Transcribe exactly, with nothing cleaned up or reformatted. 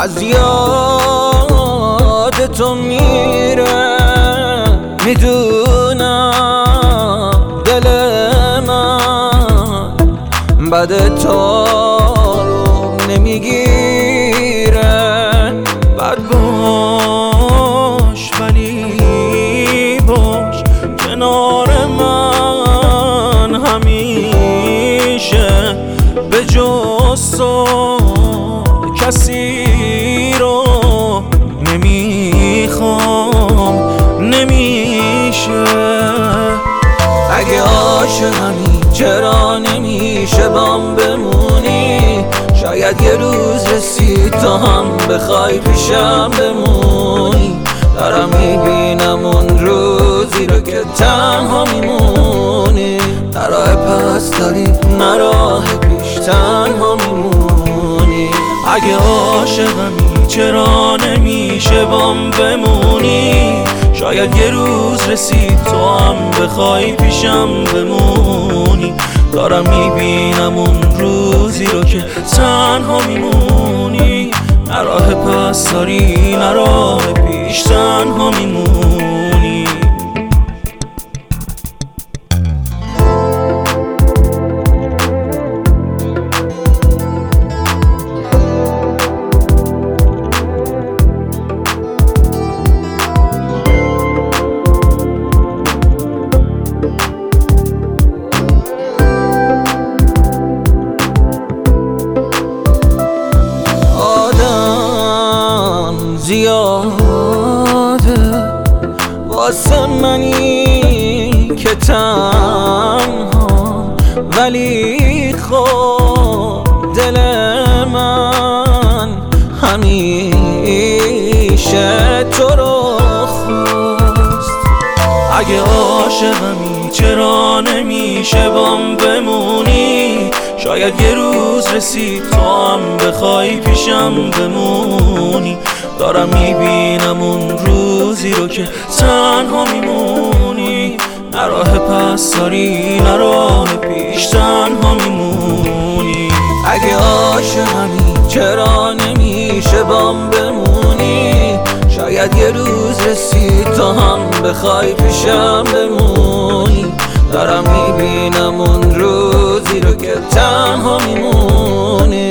از یاد تو میره، میدونم دل من بعد تو رو نمیگیره. بد باش ولی باش کنار من همیشه، به جز تو کسی رو نمیخوام، نمیشه. اگه عاشقمی چرا نمیشه بام بمونی؟ شاید یه روز رسید تا هم بخوای پیشم بمونی. دارم میبینم اون روزی رو که تنها میمونی، نه راه پس داری نه راه پیش، تنها میمونی. اگه عاشقمی چرا نمیشه بام بمونی؟ شاید یه روز رسید تو هم بخوای پیشم بمونی. دارم میبینم اون روزی رو که تنها میمونی، نه راه پس داری نه راه پیش، تنها میمونی. زیاده واسه منی که تنها، ولی خب دل من همیشه تو رو خواست. اگه عاشقمی چرا نمیشه بام بمونی؟ شاید یه روز رسید تو هم بخوای پیشم بمونی. دارم میبینم اون روزی رو که تنها میمونی، نه راه پس داری نه راه پیش، تنها میمونی. اگه عاشقمی چرا نمیشه بام بمونی؟ شاید یه روز رسید تا هم بخوای پیشم بمونی. دارم میبینم اون روزی رو که تنها میمونی.